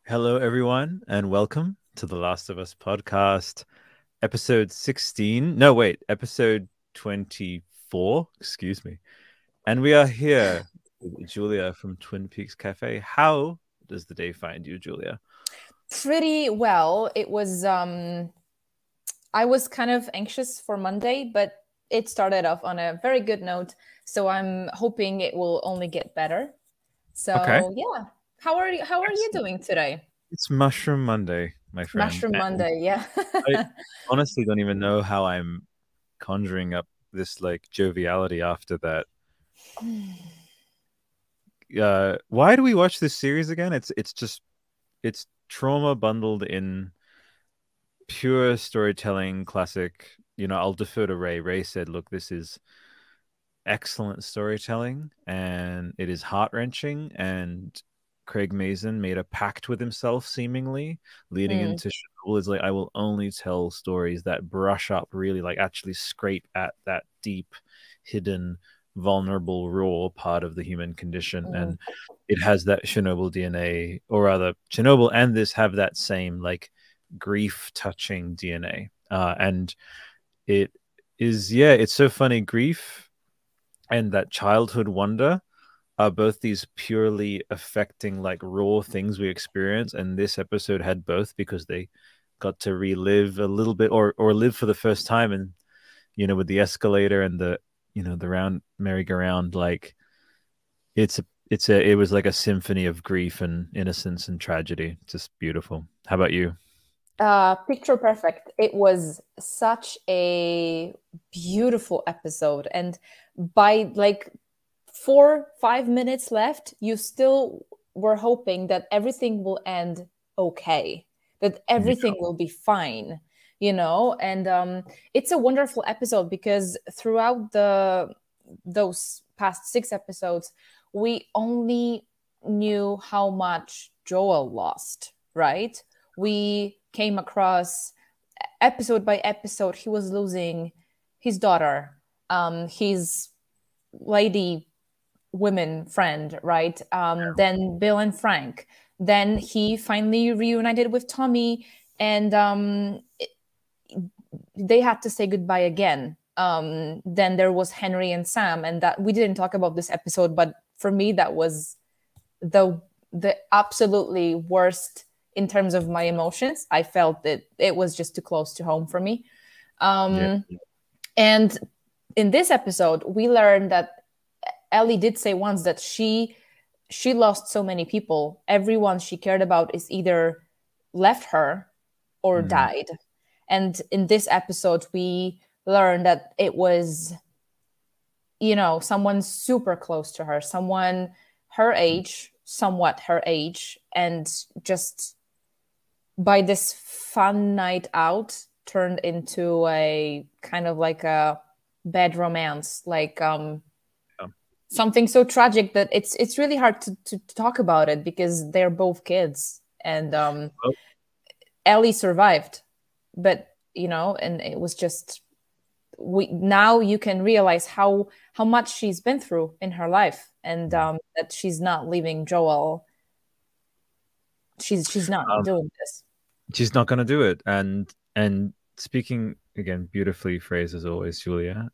Hello, everyone, and welcome to the Last of Us podcast, episode 16. No, wait, episode 24. Excuse me. And we are here with Julia from Twin Peaks Cafe. How does the day find you, Julia? Pretty well. I was kind of anxious for Monday, but it started off on a very good note. So I'm hoping it will only get better. Okay. So yeah. How are you Excellent. doing today? It's Mushroom Monday, my friend. Mushroom And Monday, yeah. I honestly don't even know how I'm conjuring up this like joviality after that. Why do we watch this series again? It's trauma bundled in pure storytelling classic. I'll defer to Ray. Ray said, look, this is excellent storytelling and it is heart-wrenching, and Craig Mazin made a pact with himself seemingly leading Mm, into Chernobyl. Is like, I will only tell stories that brush up, really like actually scrape at that deep, hidden, vulnerable, raw part of the human condition. mm, And it has that Chernobyl DNA, or rather Chernobyl and this have that same like grief touching DNA. And it is, yeah, it's so funny. Grief and that childhood wonder are both these purely affecting, like raw things we experience. And this episode had both because they got to relive a little bit, or live for the first time. And, with the escalator and the round merry-go-round, like it was like a symphony of grief and innocence and tragedy. Just beautiful. How about you? Picture perfect. It was such a beautiful episode. And by like 4, 5 minutes left, you still were hoping that everything will end okay, that Yeah. everything will be fine. And it's a wonderful episode because throughout those past 6 episodes, we only knew how much Joel lost, right? We came across episode by episode, he was losing his daughter, his lady women friend, right? Then Bill and Frank. Then he finally reunited with Tommy, and they had to say goodbye again. Then there was Henry and Sam, and that we didn't talk about this episode, but for me, that was the the absolutely worst in terms of my emotions. I felt that it was just too close to home for me. Yeah. Um, and in this episode, we learned that Ellie did say once that she lost so many people. Everyone she cared about is either left her or Mm. died. And in this episode, we learned that it was, someone super close to her, someone her age, somewhat her age, and just by this fun night out turned into a kind of like a bad romance, like Yeah. something so tragic that it's really hard to talk about it because they're both kids, and Well, Ellie survived, but and it was just we now you can realize how much she's been through in her life, and that she's not leaving Joel. She's not um, doing this. she's not going to do it. And speaking again, beautifully phrased as always, Julia.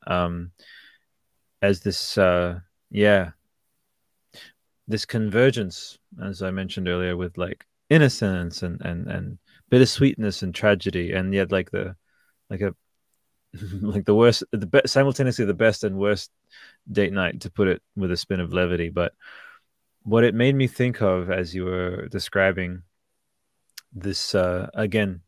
As this, yeah, this convergence, as I mentioned earlier, with like innocence and bittersweetness and tragedy, and yet like the like a like the worst, simultaneously the best and worst date night, to put it with a spin of levity. But what it made me think of as you were describing this, again,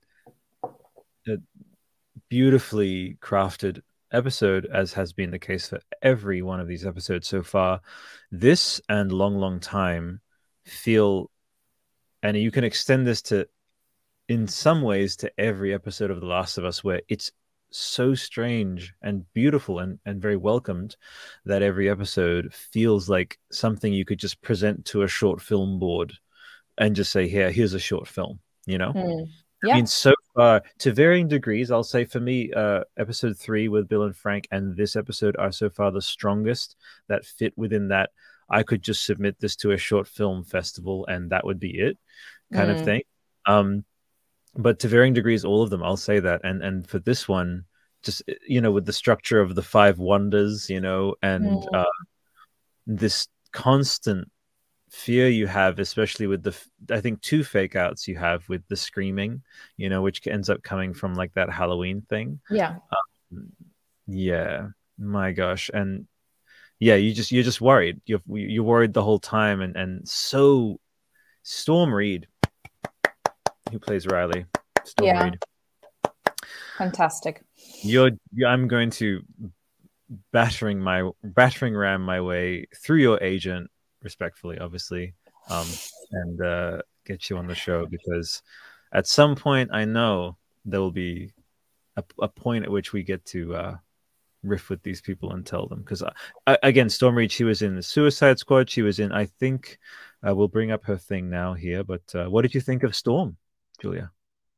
a beautifully crafted episode, as has been the case for every one of these episodes so far, this and Long Long Time feel, and you can extend this to, in some ways, to every episode of The Last of Us, where it's so strange and beautiful and very welcomed that every episode feels like something you could just present to a short film board and just say, here, here's a short film, you know? Hmm. I mean, Yeah. so far, to varying degrees, I'll say for me, episode 3 with Bill and Frank and this episode are so far the strongest that fit within that. I could just submit this to a short film festival and that would be it, kind of thing. But to varying degrees, all of them, I'll say that. And for this one, just with the structure of the five wonders, and this constant fear you have, especially with I think two fake outs you have with the screaming, which ends up coming from like that Halloween thing. Yeah. Yeah, my gosh. And yeah, you're just worried. You're worried the whole time. And so Storm Reid, who plays Riley, Storm Reid, fantastic. I'm going to battering ram my way through your agent, respectfully, obviously, and get you on the show, because at some point I know there will be a point at which we get to riff with these people and tell them, because again, Storm Reid, she was in the Suicide Squad, she was in, I think, we'll bring up her thing now here, but what did you think of Storm, Julia?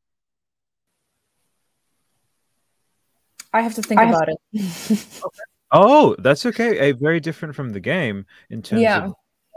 I have to think about it. Okay. Oh, that's okay. Very different from the game in terms of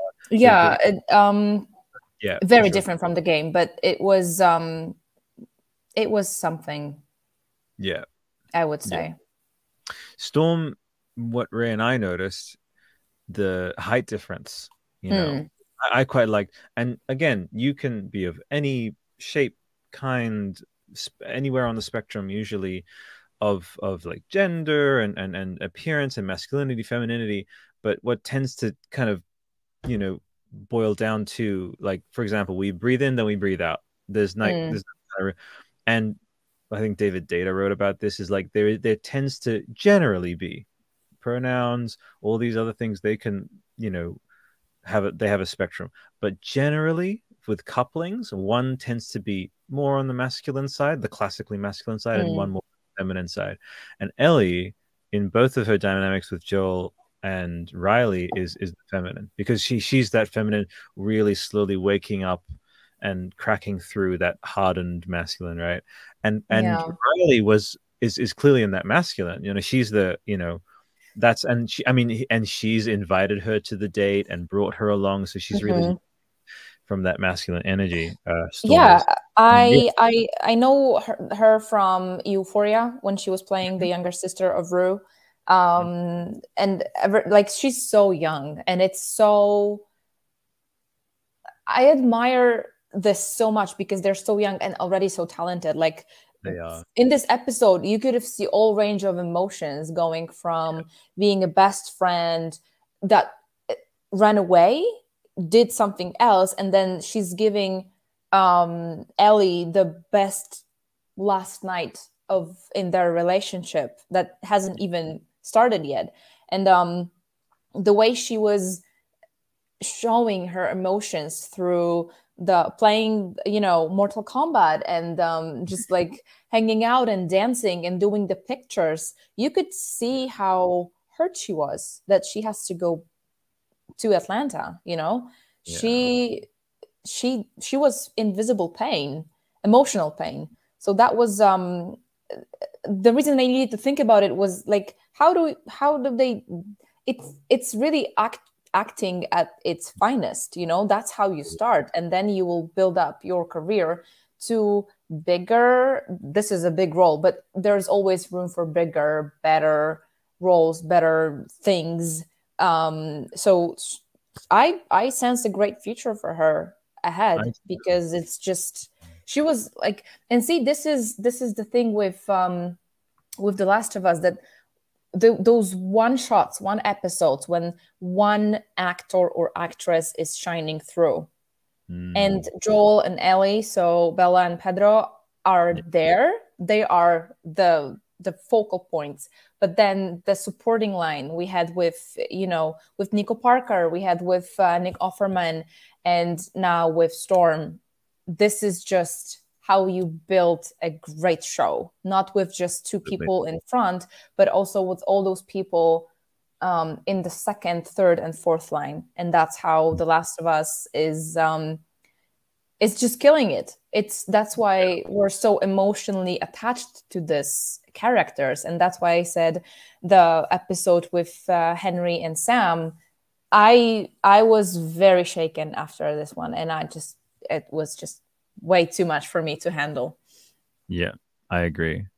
very different from the game, but it was something. Yeah, I would say. Storm, what Ray and I noticed, the height difference, I quite liked. And again, you can be of any shape, kind, anywhere on the spectrum, usually of like gender and appearance and masculinity, femininity. But what tends to kind of, boil down to, like, for example, we breathe in, then we breathe out. There's and I think David Data wrote about this, is like there tends to generally be pronouns, all these other things, they can, they have a spectrum, but generally with couplings, one tends to be more on the masculine side, the classically masculine side, and one more feminine side. And Ellie, in both of her dynamics with Joel and Riley, is the feminine, because she's that feminine, really slowly waking up and cracking through that hardened masculine, right? And Riley is clearly in that masculine. She's the and she's invited her to the date and brought her along, so she's really from that masculine energy. I know her from Euphoria, when she was playing the younger sister of Rue, and like, she's so young, and it's so, I admire this so much, because they're so young and already so talented. Like, they are. In this episode, you could have seen all range of emotions, going from being a best friend that ran away, did something else, and then she's giving Ellie the best last night in their relationship that hasn't even started yet. And the way she was showing her emotions through the playing, Mortal Kombat, and just like hanging out and dancing and doing the pictures, you could see how hurt she was that she has to go to Atlanta. She was invisible pain, emotional pain. So that was the reason they needed to think about it, was like, how do they, it's really acting at its finest. That's how you start, and then you will build up your career to bigger, this is a big role, but there's always room for bigger, better roles, better things. So I sense a great future for her ahead, because it's just, she was like, and see, this is the thing with The Last of Us, that those one shots, one episodes, when one actor or actress is shining through, and Joel and Ellie, so Bella and Pedro, are there. They are the focal points. But then the supporting line we had with Nico Parker, we had with Nick Offerman, and now with Storm. This is just how you build a great show, not with just two people in front, but also with all those people in the second, third, and fourth line. And that's how The Last of Us is just killing it. That's why we're so emotionally attached to this characters. And that's why I said the episode with Henry and Sam, I was very shaken after this one, and it was just way too much for me to handle. Yeah, I agree.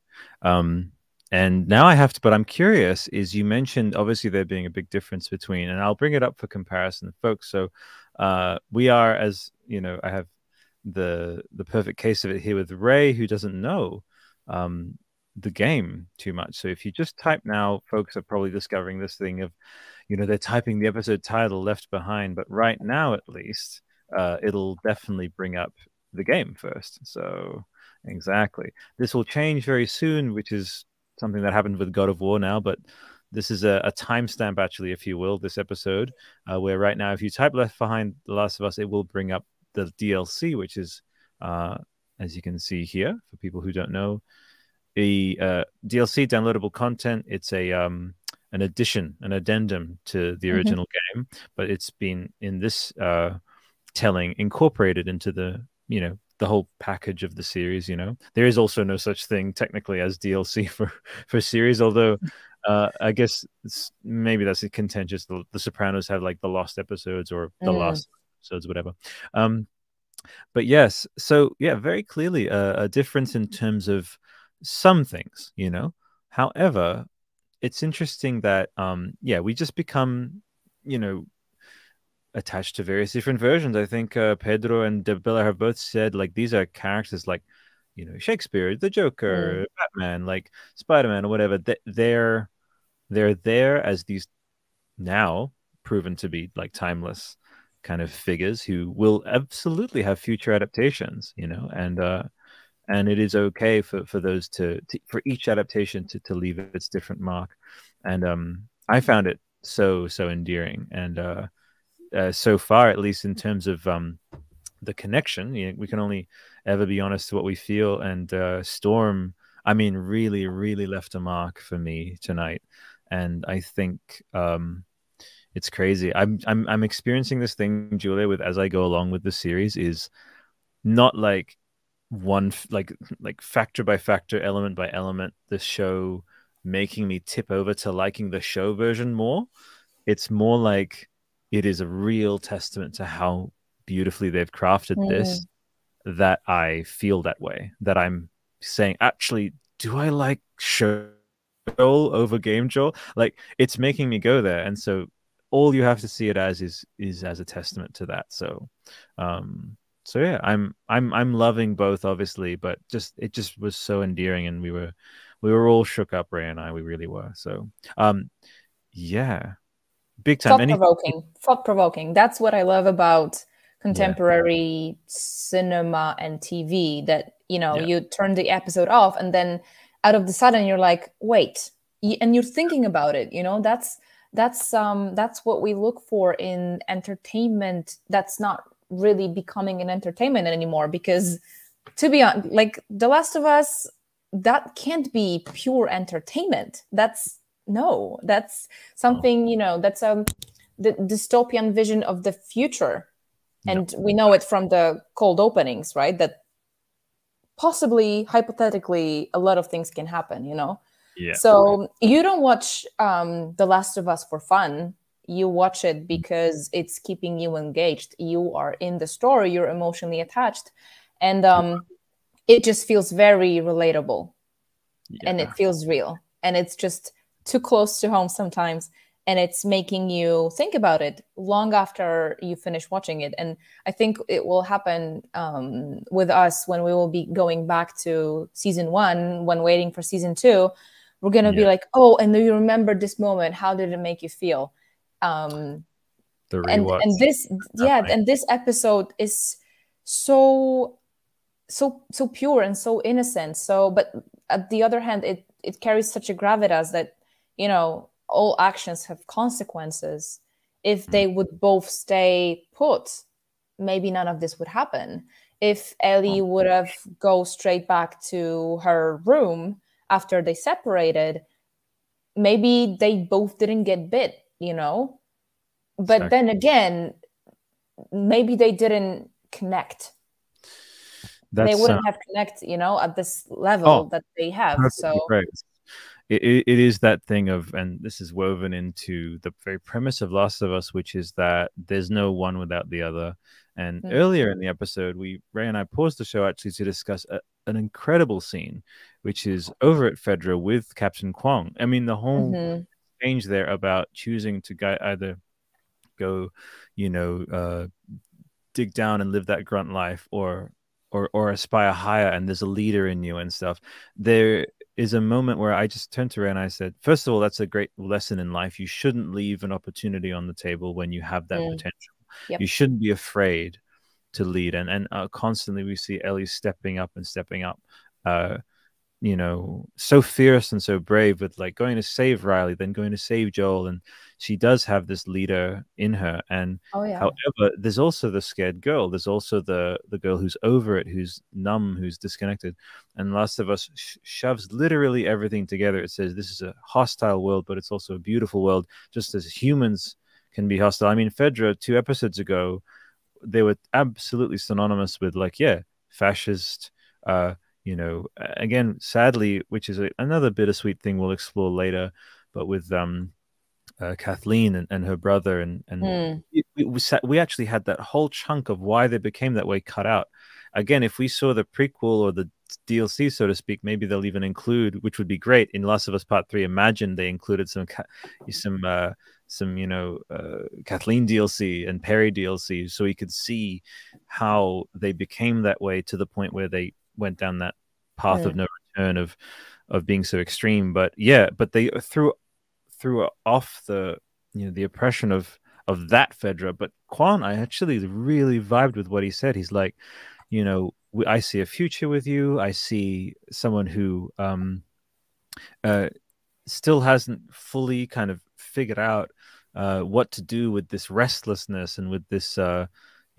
And now I have to, but I'm curious, is you mentioned obviously there being a big difference between, and I'll bring it up for comparison, folks. So we are, as you know, I have the perfect case of it here with Ray, who doesn't know the game too much. So if you just type now, folks are probably discovering this thing of, they're typing the episode title Left Behind, but right now at least, it'll definitely bring up the game first. So exactly. This will change very soon, which is something that happened with God of War now, but this is a timestamp, actually, if you will, this episode, where right now, if you type Left Behind The Last of Us, it will bring up the DLC, which is, as you can see here, for people who don't know, the DLC downloadable content. It's an addition, an addendum to the original game, but it's been in this telling incorporated into the whole package of the series. There is also no such thing technically as DLC for series, although I guess maybe that's contentious. The Sopranos have like the lost episodes or the last episodes, whatever. But yes, so yeah, very clearly a difference in terms of some things. However, it's interesting that we just become attached to various different versions. I think Pedro and Debella have both said like these are characters like Shakespeare, the Joker, Batman, like Spider-Man or whatever. They're there as these now proven to be like timeless kind of figures who will absolutely have future adaptations, and it is okay for those for each adaptation to leave its different mark. And I found it so endearing, and so far, at least in terms of the connection, we can only ever be honest to what we feel. And Storm, I mean, really, really left a mark for me tonight, and I think it's crazy. I'm experiencing this thing, Julia, with as I go along with the series, is not like one like factor by factor, element by element, the show making me tip over to liking the show version more. It's more like it is a real testament to how beautifully they've crafted this, that I feel that way, that I'm saying, actually, do I like show Joel over game Joel? Like, it's making me go there. And so all you have to see it as is as a testament to that. So yeah, I'm loving both, obviously, but it just was so endearing, and we were all shook up, Ray and I. We really were. So yeah, big time. Thought provoking. That's what I love about contemporary cinema and TV. That you turn the episode off, and then out of the sudden you're like, wait, and you're thinking about it. That's what we look for in entertainment. That's not really becoming an entertainment anymore, because to be honest, like The Last of Us, that can't be pure entertainment. That's something, that's the dystopian vision of the future. And we know it from the cold openings, right? That possibly, hypothetically, a lot of things can happen, Yeah. So you don't watch The Last of Us for fun. You watch it because it's keeping you engaged. You are in the story. You're emotionally attached. And it just feels very relatable. And it feels real. And it's just too close to home sometimes. And it's making you think about it long after you finish watching it. And I think it will happen with us when we will be going back to season 1, when waiting for season 2. We're going to be like, oh, and do you remember this moment? How did it make you feel? And this episode is so pure and so innocent. So, but at the other hand, it carries such a gravitas that, all actions have consequences. If they would both stay put, maybe none of this would happen. If Ellie would have go straight back to her room after they separated, maybe they both didn't get bit, But then again, maybe they didn't connect. They wouldn't have connect, at this level that they have. So right. it is that thing of, and this is woven into the very premise of Last of Us, which is that there's no one without the other. And earlier in the episode, Ray and I paused the show actually to discuss an incredible scene, which is over at Fedra with Captain Kwong. I mean, the whole change there about choosing to either go, dig down and live that grunt life, or aspire higher, and there's a leader in you and stuff. There is a moment where I just turned to her and I said, first of all, that's a great lesson in life. You shouldn't leave an opportunity on the table when you have that potential. Yep. You shouldn't be afraid to lead. And constantly we see Ellie stepping up, so fierce and so brave, with like going to save Riley, then going to save Joel. And she does have this leader in her. And however, there's also the scared girl. There's also the girl who's over it, who's numb, who's disconnected. And Last of Us shoves literally everything together. It says this is a hostile world, but it's also a beautiful world, just as humans can be hostile. I mean, Fedra 2 episodes ago, they were absolutely synonymous with fascist, again, sadly, which is another bittersweet thing we'll explore later, but with Kathleen and her brother, and we actually had that whole chunk of why they became that way cut out. Again, if we saw the prequel or the DLC, so to speak, maybe they'll even include, which would be great in Last of Us Part 3. Imagine they included some Kathleen DLC and Perry DLC, so we could see how they became that way, to the point where they went down that path of no return of being so extreme. But they threw off the oppression of that Fedra. But Quan, I actually really vibed with what he said. He's like, I see a future with you. I see someone who still hasn't fully kind of figured out what to do with this restlessness and with this how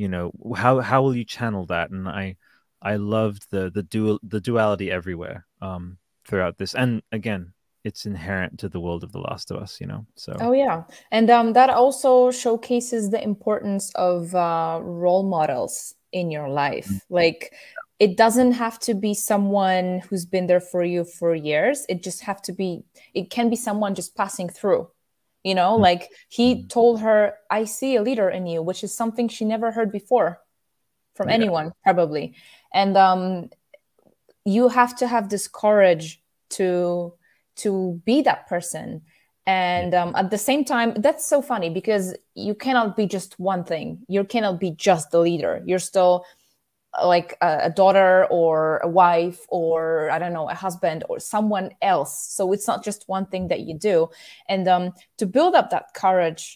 will you channel that? And I loved the duality everywhere throughout this. And again, it's inherent to the world of The Last of Us, so. Oh yeah. And that also showcases the importance of role models in your life. Like, it doesn't have to be someone who's been there for you for years. It can be someone just passing through, like he told her, I see a leader in you, which is something she never heard before from anyone, probably. And you have to have this courage to be that person. And at the same time, that's so funny, because you cannot be just one thing. You cannot be just the leader. You're still like a daughter or a wife, or I don't know, a husband or someone else. So it's not just one thing that you do. And to build up that courage,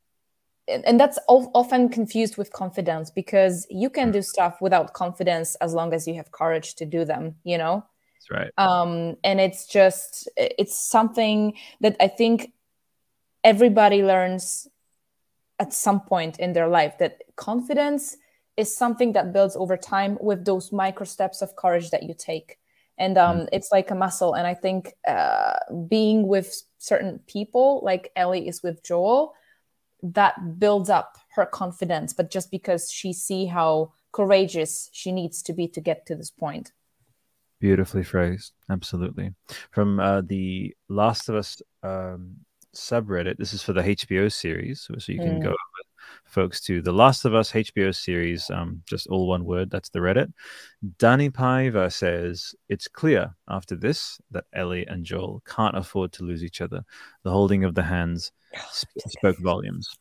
and that's often confused with confidence, because you can do stuff without confidence as long as you have courage to do them, That's right. And it's something that I think everybody learns at some point in their life, that confidence is something that builds over time with those micro steps of courage that you take. And it's like a muscle. And I think being with certain people, like Ellie is with Joel, that builds up her confidence, but just because she see how courageous she needs to be to get to this point. Beautifully phrased. Absolutely. From the Last of Us subreddit, this is for the HBO series, so you can go, folks, to the Last of Us HBO series, just all one word, that's the Reddit. Danny Paiva says, it's clear after this that Ellie and Joel can't afford to lose each other. The holding of the hands spoke volumes.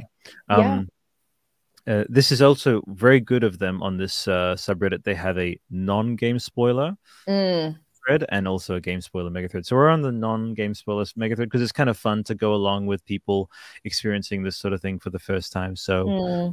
This is also very good of them on this subreddit. They have a non-game spoiler thread and also a game spoiler mega thread. So we're on the non-game spoilers mega thread because it's kind of fun to go along with people experiencing this sort of thing for the first time. So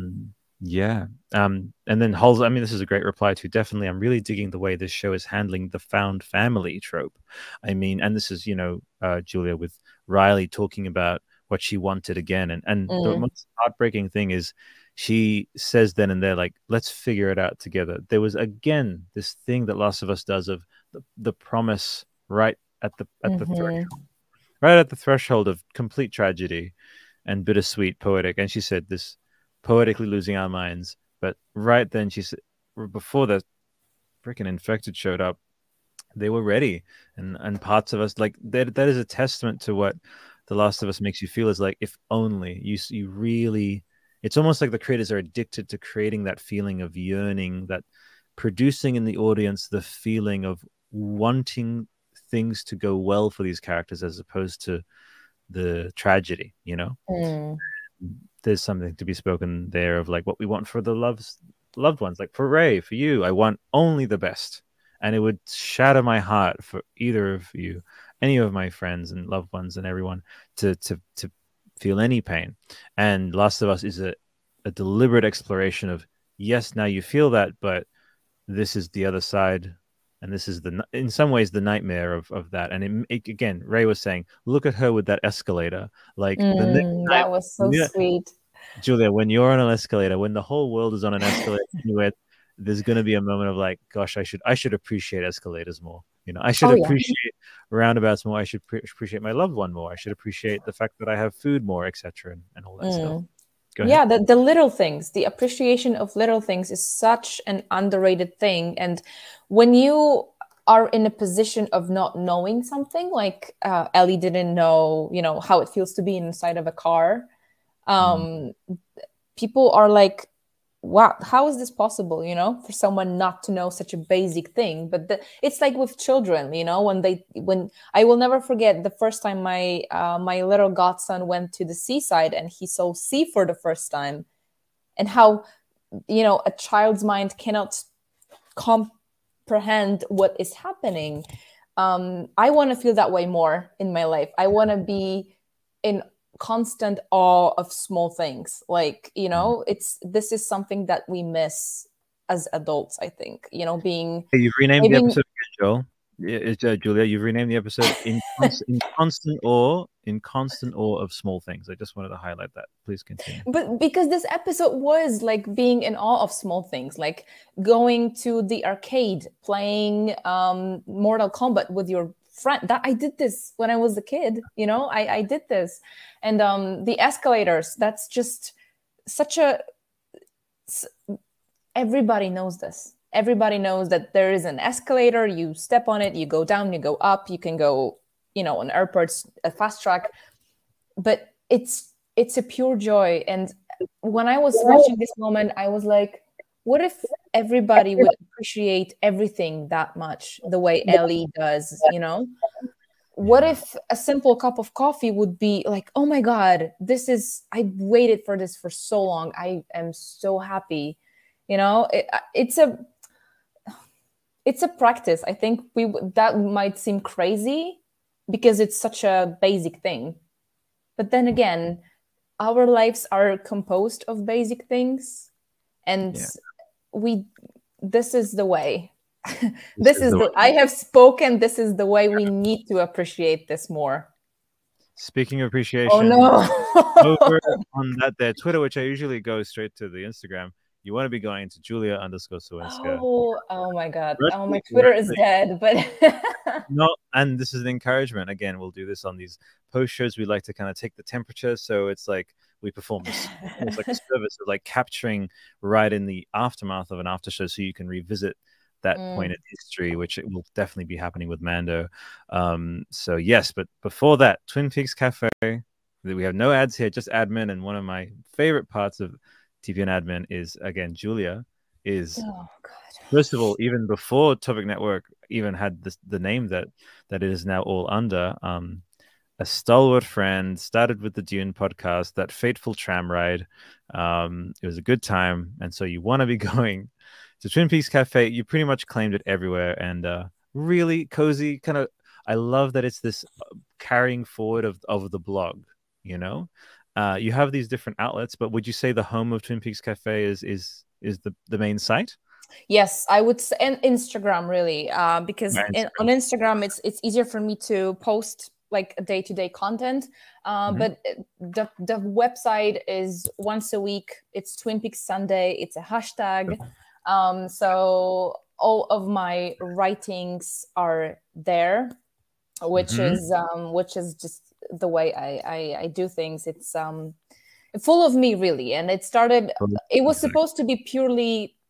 and then Halls, I mean, this is a great reply to, definitely, I'm really digging the way this show is handling the found family trope. I mean, and this is, Julia, with Riley talking about what she wanted again. And the most heartbreaking thing is she says then and there, like, let's figure it out together. There was, again, this thing that Last of Us does of the promise right at the threshold, right at the threshold of complete tragedy and bittersweet, poetic. And she said this, poetically losing our minds. But right then, she said, before the freaking infected showed up, they were ready, and parts of us, like that is a testament to what The Last of Us makes you feel, is like, if only you really, it's almost like the creators are addicted to creating that feeling of yearning, that producing in the audience the feeling of wanting things to go well for these characters as opposed to the tragedy, you know. There's something to be spoken there of like what we want for the loved ones. Like for Ray, for you, I want only the best, and it would shatter my heart for either of you, any of my friends and loved ones and everyone, to feel any pain. And Last of Us is a deliberate exploration of, yes, now you feel that, but this is the other side, and this is in some ways the nightmare of that. And it again, Ray was saying, look at her with that escalator, like the next time, That was so sweet. Julia, when you're on an escalator, when the whole world is on an escalator anywhere, there's going to be a moment of like, gosh, I should appreciate escalators more. You know, I should appreciate roundabouts more. I should appreciate my loved one more. I should appreciate the fact that I have food more, etc., and all that stuff. Go ahead. Yeah, the little things, the appreciation of little things is such an underrated thing. And when you are in a position of not knowing something, like Ellie didn't know, you know, how it feels to be inside of a car, people are like, wow, how is this possible, you know, for someone not to know such a basic thing? But it's like with children, you know, when I will never forget the first time my my little godson went to the seaside and he saw sea for the first time, and how, you know, a child's mind cannot comprehend what is happening. I want to feel that way more in my life. I want to be in constant awe of small things, like, you know, this is something that we miss as adults, I think, you know, being You've renamed the episode again, Joel. Julia, you've renamed the episode in constant awe of small things. I just wanted to highlight that. Please continue. But because this episode was like being in awe of small things, like going to the arcade, playing Mortal Kombat with your friend. That I did this when I was a kid, you know, I did this. And the escalators, that's just such a, everybody knows this. Everybody knows that there is an escalator, you step on it, you go down, you go up, you can go, you know, on airports, a fast track, but it's a pure joy. And when I was watching this moment, I was like, what if everybody would appreciate everything that much the way Ellie does, you know? What if a simple cup of coffee would be like, oh my God, I waited for this for so long. I am so happy. You know, it's a practice. I think that might seem crazy because it's such a basic thing. But then again, our lives are composed of basic things. And this is the way. I have spoken. This is the way we need to appreciate this more. Speaking of appreciation, oh no, over on that there Twitter, which I usually go straight to the Instagram, you want to be going to Julia_Sawinska. Oh my God. Oh, my Twitter is dead, but no, and this is an encouragement. Again, we'll do this on these post shows. We like to kind of take the temperature, so it's like we perform this. It's like a service of like capturing right in the aftermath of an after show, so you can revisit that point in history, which it will definitely be happening with Mando. So yes, but before that, Twin Peaks Cafe. We have no ads here, just admin, and one of my favorite parts of TVN admin is, again, Julia is, first of all, even before Topic Network even had the name that it is now all under, a stalwart friend, started with the Dune podcast, that fateful tram ride. It was a good time. And so you want to be going to Twin Peaks Cafe. You pretty much claimed it everywhere, and really cozy kind of, I love that it's this carrying forward of the blog, you know? You have these different outlets, but would you say the home of Twin Peaks Cafe is the main site? Yes, I would say, and Instagram really, because on Instagram it's easier for me to post like day-to-day content. But the website is once a week. It's Twin Peaks Sunday. It's a hashtag. So all of my writings are there, which is just the way I do things. It's full of me, really. And it was supposed to be purely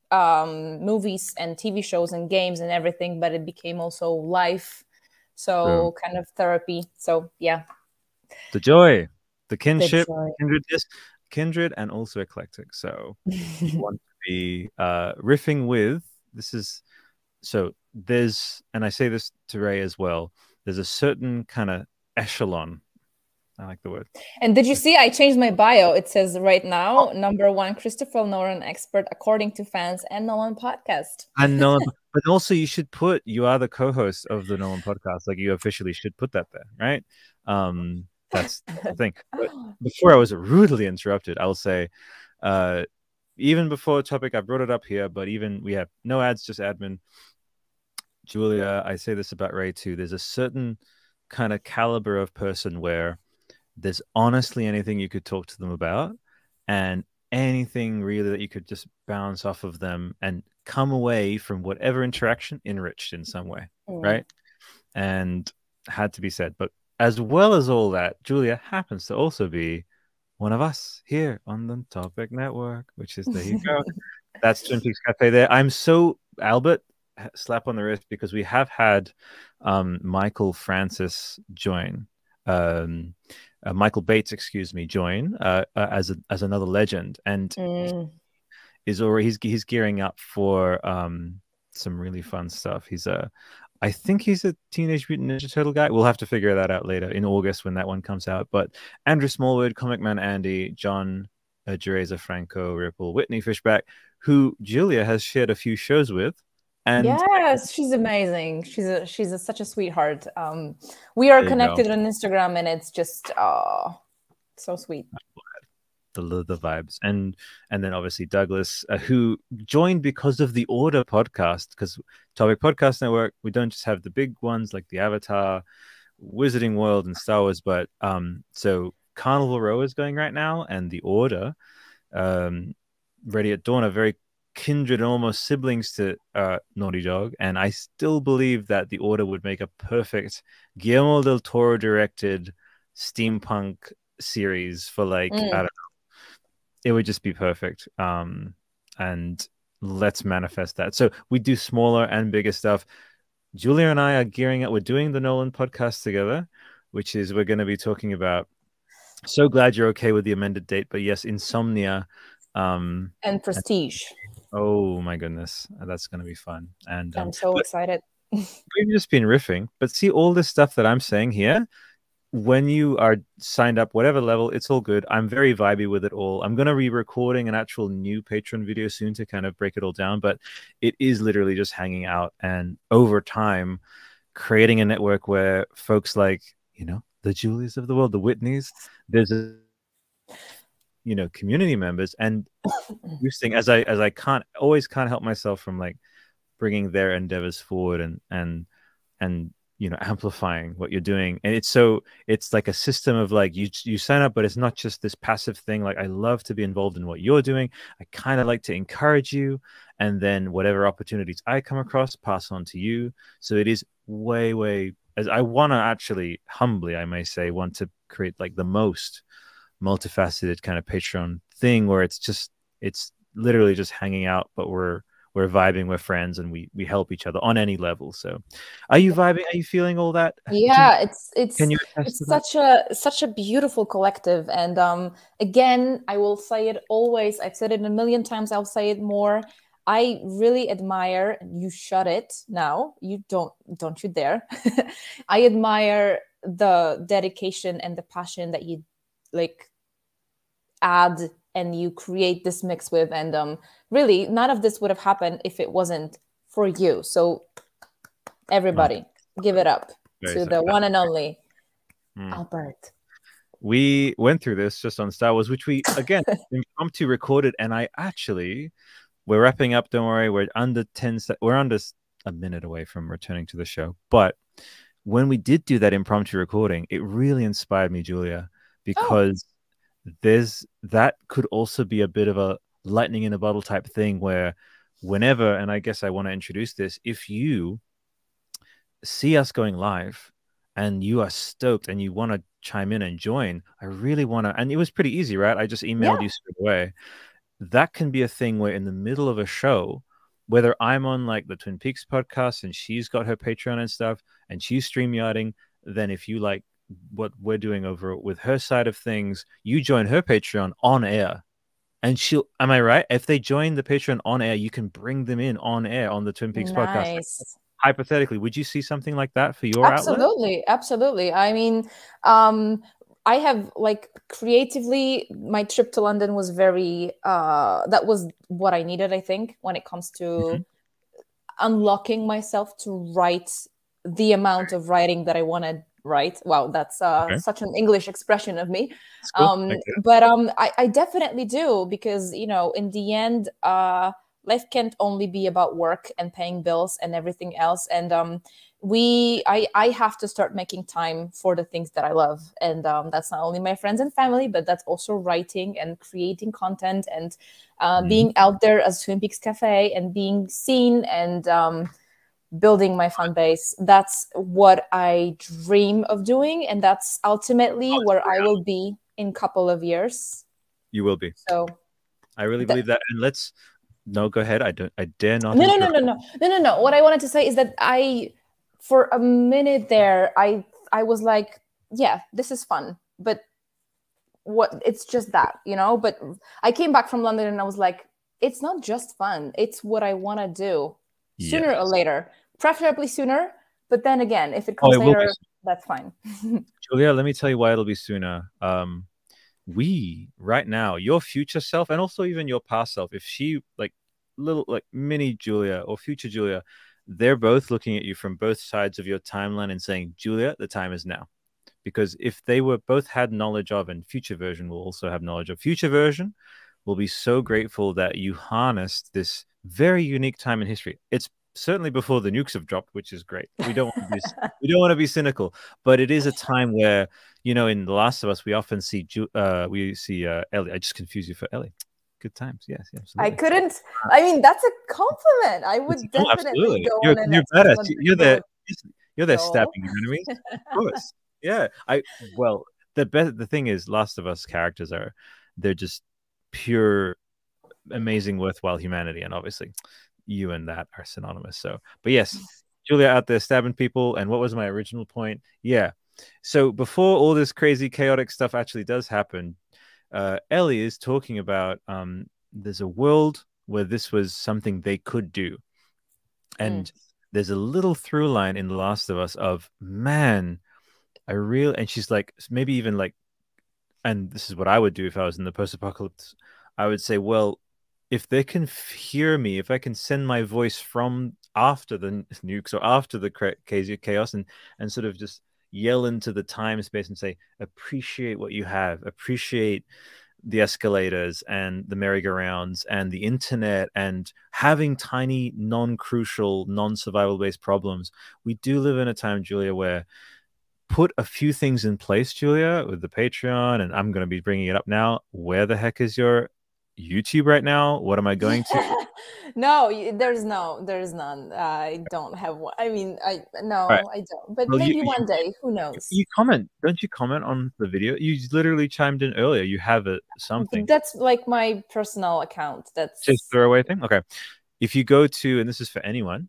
movies and TV shows and games and everything, but it became also life. Boom. So kind of therapy. So yeah, The joy, the the kinship, joy. kindred, and also eclectic. So you want to be riffing with this is so there's, and I say this to Ray as well, there's a certain kind of echelon. I like the word. And did you see I changed my bio? It says right now, #1 Christopher Nolan expert according to fans and Nolan podcast. And Nolan, but also you should put you are the co-host of the Nolan podcast. Like you officially should put that there, right? That's the thing. But before I was rudely interrupted, I'll say, even before the topic, I brought it up here, but even we have no ads, just admin. Julia, I say this about Ray too. There's a certain kind of caliber of person where there's honestly anything you could talk to them about, and anything really that you could just bounce off of them and come away from whatever interaction enriched in some way, right? And had to be said. But as well as all that, Julia happens to also be one of us here on the Topic Network, which is, there you go. That's Twin Peaks Cafe there. I'm so, Albert, slap on the wrist, because we have had Michael Francis join. Michael Bates, excuse me, join as another legend, and is already he's gearing up for some really fun stuff. I think he's a Teenage Mutant Ninja Turtle guy. We'll have to figure that out later in August when that one comes out. But Andrew Smallwood, Comic Man Andy, John Jereza Franco, Ripple, Whitney Fishback, who Julia has shared a few shows with. And yes, she's amazing. She's such a sweetheart. We are connected on Instagram, and it's just so sweet. The vibes, and then obviously Douglas, who joined because of the Order podcast, because Topic Podcast Network, we don't just have the big ones like the Avatar, Wizarding World, and Star Wars, but so Carnival Row is going right now, and the Order, Ready at Dawn, are very kindred and almost siblings to Naughty Dog, and I still believe that the Order would make a perfect Guillermo del Toro directed steampunk series for like I don't know. It would just be perfect. And let's manifest that. So we do smaller and bigger stuff. Julia and I are gearing up. We're doing the Nolan podcast together, which is we're going to be talking about. So glad you're okay with the amended date, but yes, Insomnia. And Prestige. Oh my goodness, that's going to be fun. And I'm so excited. We've just been riffing, but see all this stuff that I'm saying here. When you are signed up, whatever level, it's all good. I'm very vibey with it all. I'm going to be recording an actual new Patreon video soon to kind of break it all down, but it is literally just hanging out and over time creating a network where folks like, the Julias of the world, the Whitneys, there's community members, and boosting as I can't help myself from like bringing their endeavors forward and amplifying what you're doing. And it's like a system of like you sign up, but it's not just this passive thing. Like I love to be involved in what you're doing. I kind of like to encourage you, and then whatever opportunities I come across, pass on to you. So it is way as I want to actually humbly, I may say, want to create like the most multifaceted kind of Patreon thing where it's literally just hanging out, but we're vibing, we're friends, and we help each other on any level. So are you vibing? Are you feeling all that? Yeah, it's such a beautiful collective. And again, I will say it always, I've said it a million times, I'll say it more. I really admire, you shut it now, you don't you dare. I admire the dedication and the passion that you like add and you create this mix with, and really none of this would have happened if it wasn't for you. So everybody, give it up to the one and only Albert. We went through this just on Star Wars, which we again impromptu recorded, and we're wrapping up, don't worry, we're under a minute away from returning to the show. But when we did do that impromptu recording, it really inspired me, Julia, because that could also be a bit of a lightning in a bottle type thing where whenever, and I guess I want to introduce this, if you see us going live and you are stoked and you want to chime in and join, I really want to, and it was pretty easy, right? I just emailed you straight away. that can be a thing where in the middle of a show, whether I'm on like the Twin Peaks podcast and she's got her Patreon and stuff and she's StreamYarding, then if you like what we're doing over with her side of things, you join her Patreon on air. And she'll, am I right? If they join the Patreon on air, you can bring them in on air on the Twin Peaks podcast. Nice. Hypothetically, would you see something like that for your outlet? Absolutely. I mean, I have like creatively, my trip to London was very, that was what I needed, I think, when it comes to unlocking myself to write the amount of writing that I want to write. Wow, that's such an English expression of me. Cool. But I definitely do, because, you know, in the end, life can't only be about work and paying bills and everything else. And I have to start making time for the things that I love. And that's not only my friends and family, but that's also writing and creating content and being out there as Twin Peaks Cafe and being seen and building my fan base. That's what I dream of doing. And that's ultimately where I will be in a couple of years. You will be. So I really believe that. And let's, no, go ahead. I dare not. No. What I wanted to say is that for a minute there, I was like, yeah, this is fun, but it's just that, you know. But I came back from London and I was like, it's not just fun, it's what I want to do sooner or later, preferably sooner. But then again, if it comes later, that's fine. Julia, let me tell you why it'll be sooner. We right now, your future self and also even your past self, if she like little like mini Julia or future Julia, they're both looking at you from both sides of your timeline and saying, Julia, the time is now. Because if they were both had knowledge of, and future version will also have knowledge of, future version will be so grateful that you harnessed this very unique time in history. It's certainly before the nukes have dropped, which is great. We don't want to be cynical, but it is a time where, you know, in The Last of Us, we often see Ellie. I just confuse you for Ellie. Good times, yes, absolutely. I couldn't. I mean, that's a compliment. I would definitely go on an You're there stabbing your enemies, of course. Yeah, well, the thing is, Last of Us characters they're just pure, amazing, worthwhile humanity, and obviously, you and that are synonymous. So, but yes, Julia out there stabbing people. And what was my original point? Yeah. So before all this crazy, chaotic stuff actually does happen, Ellie is talking about there's a world where this was something they could do. And there's a little through line in The Last of Us of, man, and she's like, maybe even like, and this is what I would do if I was in the post-apocalypse. I would say, well, if they can hear me, if I can send my voice from after the nukes or after the crazy chaos and sort of just yell into the time space and say, appreciate what you have, appreciate the escalators and the merry-go-rounds and the internet and having tiny, non-crucial, non-survival based problems. We do live in a time, Julia, where put a few things in place, Julia, with the Patreon, and I'm going to be bringing it up now. Where the heck is your YouTube right now? What am I going to? No, there's none. I don't have one. I mean, I don't. But well, maybe one day. Who knows? Don't you comment on the video? You literally chimed in earlier. You have something. That's like my personal account. That's just throwaway thing. Okay. If you go to, and this is for anyone,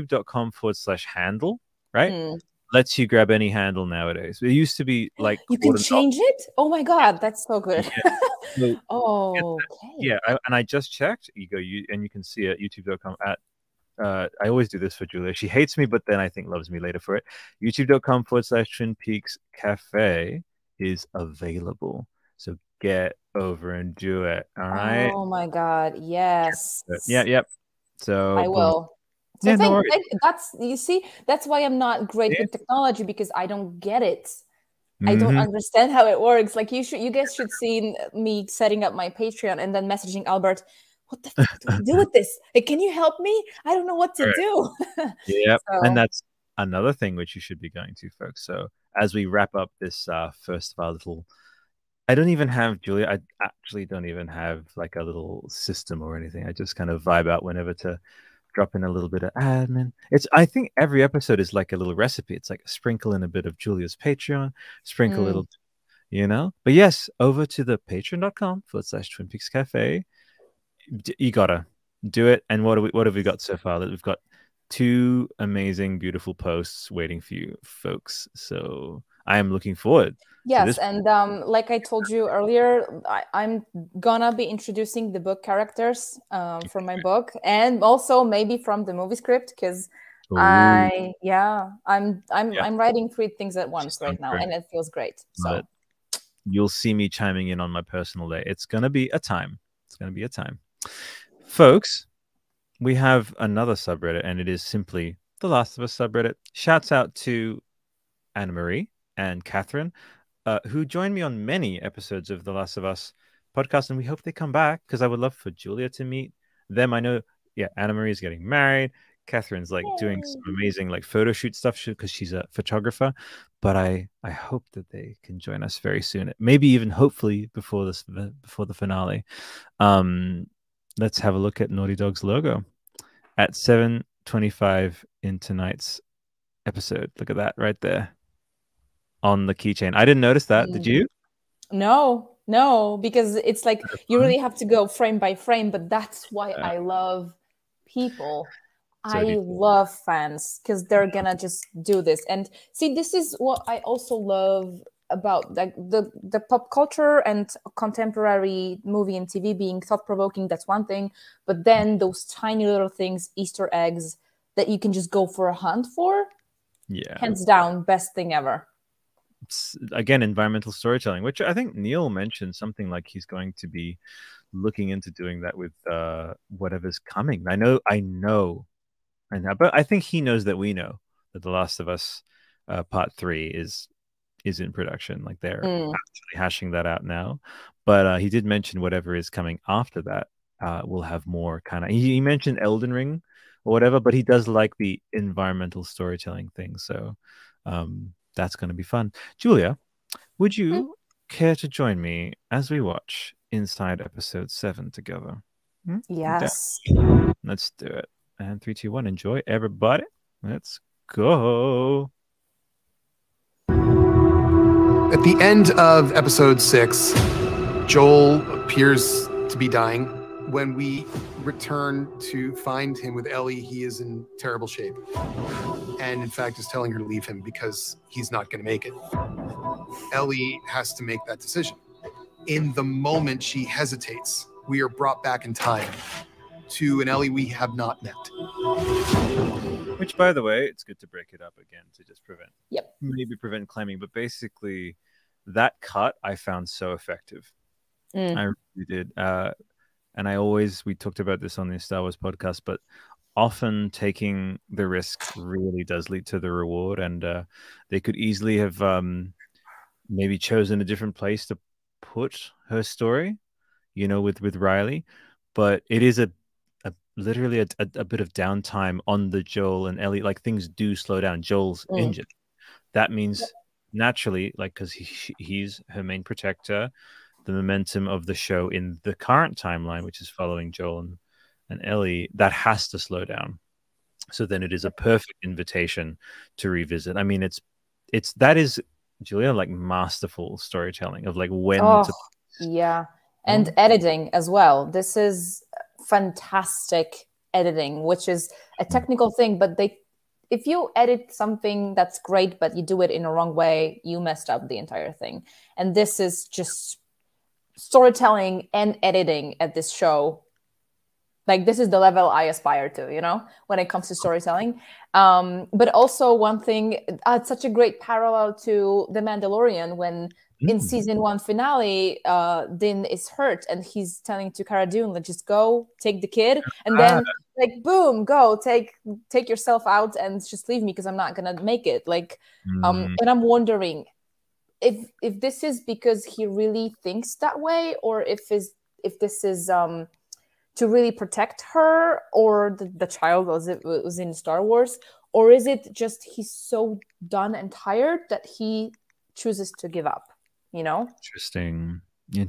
youtube.com/handle, right? Lets you grab any handle nowadays. It used to be like you can change it. Oh my god, that's so good. Yeah. Okay. Yeah, and I just checked. You go, and you can see it youtube.com at. I always do this for Julia. She hates me, but then I think loves me later for it. youtube.com/Twin Peaks Cafe is available. So get over and do it. All right. Oh my god, yes. Yep. So I will. So yeah, that's why I'm not great with technology, because I don't get it. I don't understand how it works. Like you guys should see me setting up my Patreon and then messaging Albert, what the fuck do I do with this? Like, can you help me? I don't know what to do. Yeah. So. And that's another thing which you should be going to, folks. So as we wrap up this first of our little, I don't even have, Julia, I actually don't even have like a little system or anything. I just kind of vibe out whenever to drop in a little bit of admin. I think every episode is like a little recipe. It's like sprinkle in a bit of Julia's Patreon, sprinkle a little, you know. But yes, over to the patreon.com/Twin Peaks Cafe. You gotta do it. And what have we got so far? That we've got two amazing, beautiful posts waiting for you, folks. So I am looking forward to Yes, this. and like I told you earlier, I'm gonna be introducing the book characters from my book, and also maybe from the movie script, because Oh, yeah, I'm writing three things at she's once done right now, great. and it feels great. Love it. So You'll see me chiming in on my personal day. It's gonna be a time. It's gonna be a time, folks. We have another subreddit, and it is simply the Last of Us subreddit. Shouts out to Anna Marie and Catherine, who joined me on many episodes of the Last of Us podcast, and we hope they come back because I would love for Julia to meet them. I know, yeah, Anna Marie is getting married. Catherine's like doing yay. some amazing like photo shoot stuff because she's a photographer. But I hope that they can join us very soon. Maybe even hopefully before the finale. Um, let's have a look at Naughty Dog's logo at 7:25 in tonight's episode. Look at that right there on the keychain. I didn't notice that. Did you? No, because it's like you really have to go frame by frame, but that's why Uh, I love people. so do I love fans because they're gonna just do this. And see, this is what I also love about like the pop culture and contemporary movie and TV being thought provoking. That's one thing, but then those tiny little things, Easter eggs that you can just go for a hunt for, yeah. hands down, best thing ever. Again, environmental storytelling, which I think Neil mentioned something like he's going to be looking into doing that with whatever's coming. But I think he knows that we know that The Last of Us Part 3 is in production. Like they're Mm, actually hashing that out now. But he did mention whatever is coming after that will have more kind of. He mentioned Elden Ring or whatever, but he does like the environmental storytelling thing. So that's going to be fun. Julia, would mm. you care to join me as we watch Inside Episode 7 together? Hmm? Yeah. Yes. Let's do it. And 3, 2, 1. Enjoy, everybody. Let's go. At the end of episode 6, Joel appears to be dying. When we return to find him with Ellie, he is in terrible shape. And in fact, is telling her to leave him because he's not going to make it. Ellie has to make that decision. In the moment she hesitates, we are brought back in time to an Ellie we have not met. Which, by the way, it's good to break it up again to just Yep. maybe prevent claiming. But basically, that cut I found so effective. Mm. I really did. We talked about this on the Star Wars podcast, but often taking the risk really does lead to the reward. And they could easily have maybe chosen a different place to put her story, with Riley. But it is literally a bit of downtime on the Joel and Ellie. Like things do slow down. Joel's injured. That means naturally, like, because he's her main protector, the momentum of the show in the current timeline, which is following Joel and Ellie, that has to slow down. So then it is a perfect invitation to revisit. I mean, that is, Julia, like masterful storytelling of like when to. Yeah. And editing as well. This is fantastic editing, which is a technical thing, but if you edit something that's great, but you do it in a wrong way, you messed up the entire thing. And this is just storytelling and editing at this show. Like this is the level I aspire to, when it comes to storytelling. But also one thing, it's such a great parallel to The Mandalorian when in season 1 finale, Din is hurt and he's telling to Cara Dune, like, just go take the kid. And then like, boom, go take yourself out and just leave me because I'm not going to make it. Like, and I'm wondering if this is because he really thinks that way, or if this is to really protect her or the child as it was in Star Wars, or is it just he's so done and tired that he chooses to give up, Interesting.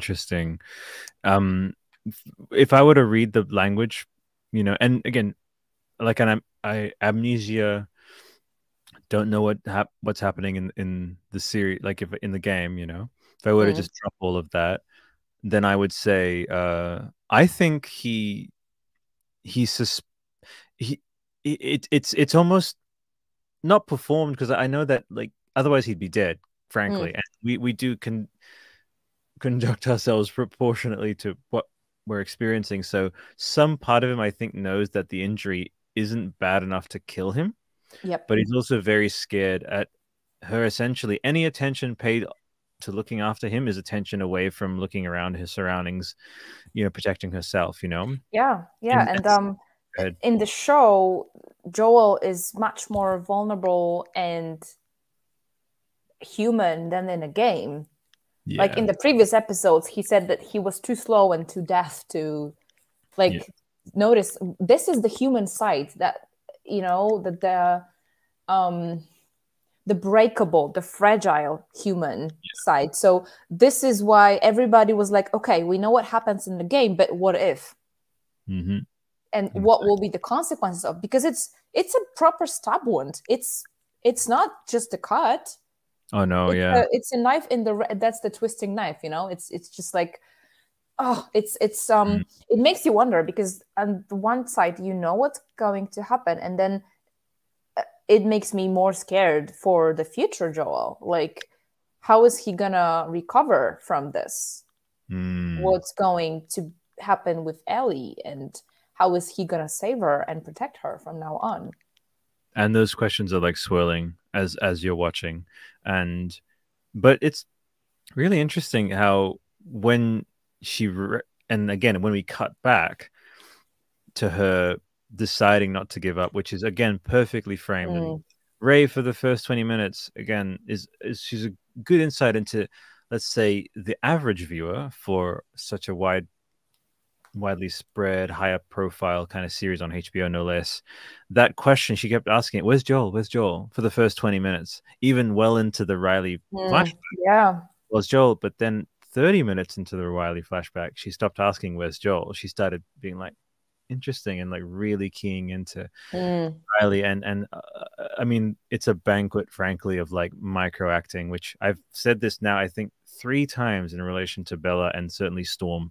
If I were to read the language, and again, like I amnesia, don't know what's happening in the series, like if in the game, if I were to just drop all of that, then I would say I think he's it's almost not performed, because I know that like otherwise he'd be dead, frankly. And we do conduct ourselves proportionately to what we're experiencing. So some part of him, I think, knows that the injury isn't bad enough to kill him. Yep. But he's also very scared at her. Essentially, any attention paid to looking after him is attention away from looking around his surroundings, protecting herself, Yeah. And in the show, Joel is much more vulnerable and human than in a game. Yeah. Like in the previous episodes, he said that he was too slow and too deaf to notice. This is the human side that, the breakable, the fragile human side. So this is why everybody was like, okay, we know what happens in the game, but what if? Mm-hmm. And what will be the consequences of? Because it's a proper stab wound. It's not just a cut. Oh no, it's a knife in that's the twisting knife, it's just like, it makes you wonder, because on the one side you know what's going to happen, and then it makes me more scared for the future Joel. Like, how is he gonna recover from this? What's going to happen with Ellie, and how is he gonna save her and protect her from now on? And those questions are like swirling as you're watching. But it's really interesting how when and again, when we cut back to her deciding not to give up, which is again perfectly framed. And Ray, for the first 20 minutes, again, she's a good insight into, let's say, the average viewer for such a widely spread, higher profile kind of series on HBO, no less. That question, she kept asking it, where's Joel? Where's Joel? For the first 20 minutes, even well into the Riley flashback. Yeah. Where's Joel? But then 30 minutes into the Riley flashback, she stopped asking where's Joel. She started being like, interesting, and like really keying into Riley. And I mean, it's a banquet, frankly, of like micro acting, which I've said this now, I think 3 times in relation to Bella, and certainly Storm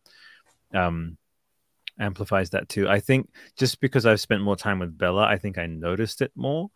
amplifies that too. I think just because I've spent more time with Bella, I think I noticed it more.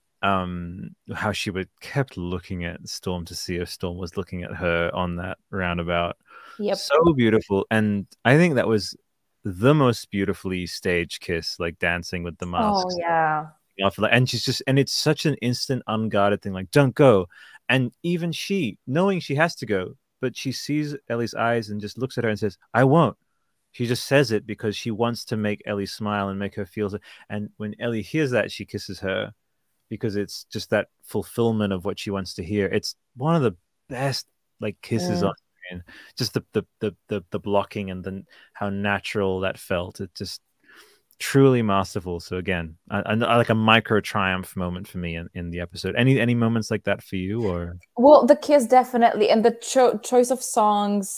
How she kept looking at Storm to see if Storm was looking at her on that roundabout. Yep. So beautiful. And I think that was the most beautifully staged kiss, like dancing with the masks. Oh yeah. And it's such an instant, unguarded thing, like, don't go. And even she, knowing she has to go, but she sees Ellie's eyes and just looks at her and says, I won't. She just says it because she wants to make Ellie smile and make her feel. And when Ellie hears that, she kisses her, because it's just that fulfillment of what she wants to hear. It's one of the best like kisses on screen. Just the blocking and then how natural that felt. It just truly masterful. So again, I like a micro triumph moment for me in the episode. Any moments like that for you? Or well, the kiss definitely, and the choice of songs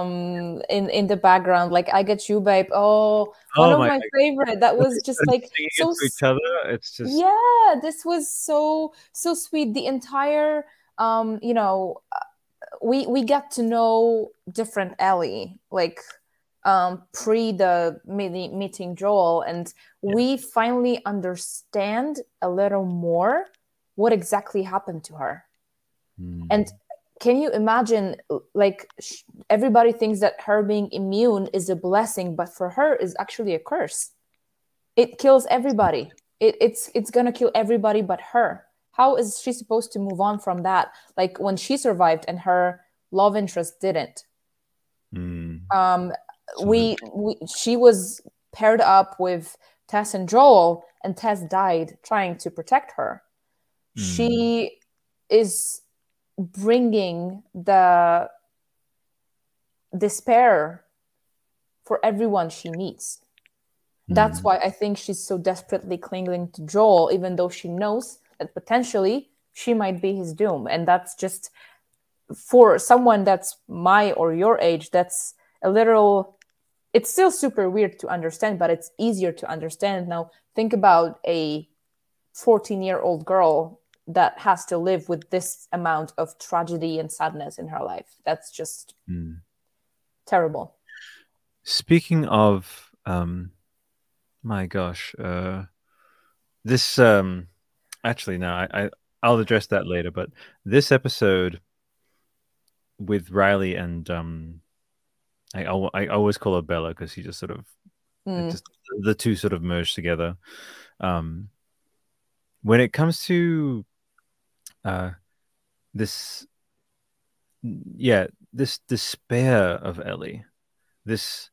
in the background, like I Get You Babe. One of my favorite. That was just like so to each other. It's just, yeah, this was so sweet. The entire we got to know different Ellie, like pre the meeting Joel, and we finally understand a little more what exactly happened to her. And can you imagine, like, everybody thinks that her being immune is a blessing, but for her is actually a curse. It kills everybody. It's gonna kill everybody but her. How is she supposed to move on from that? Like, when she survived and her love interest didn't. She was paired up with Tess and Joel, and Tess died trying to protect her. She is bringing the despair for everyone she meets. That's why I think she's so desperately clinging to Joel, even though she knows that potentially she might be his doom. And that's just, for someone that's my or your age, that's a little, it's still super weird to understand, but it's easier to understand now. Think about a 14-year-old girl that has to live with this amount of tragedy and sadness in her life. That's just terrible. Speaking of, my gosh, this actually no, I'll address that later. But this episode with Riley and I always call her Bella because she just sort of just the two sort of merge together. When it comes to this, yeah, this despair of Ellie, this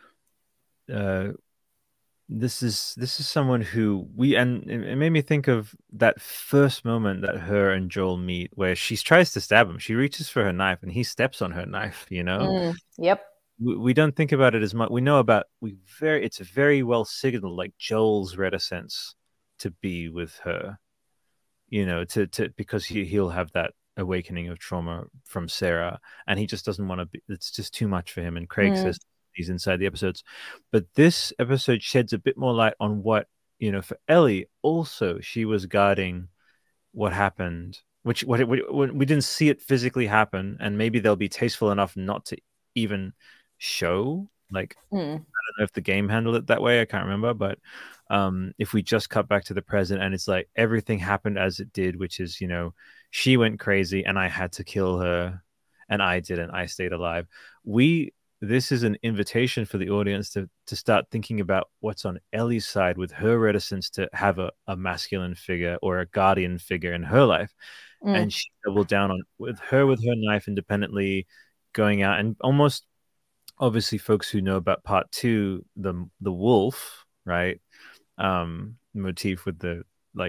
this is someone who and it made me think of that first moment that her and Joel meet, where she tries to stab him. She reaches for her knife and he steps on her knife. Yep. We don't think about it as much. We know about it's a very well signaled, like Joel's reticence to be with her, to because he'll have that awakening of trauma from Sarah, and he just doesn't want to be. It's just too much for him. And Craig says he's inside the episodes, but this episode sheds a bit more light on what, for Ellie. Also, she was guarding what happened, which we didn't see it physically happen, and maybe they'll be tasteful enough not to even show. Like, I don't know if the game handled it that way. I can't remember, but if we just cut back to the present and it's like everything happened as it did, which is, she went crazy and I had to kill her and I didn't. I stayed alive. This is an invitation for the audience to start thinking about what's on Ellie's side with her reticence to have a masculine figure or a guardian figure in her life. And she doubled down on with her knife independently, going out and almost, obviously folks who know about part 2, the wolf, right? Motif with the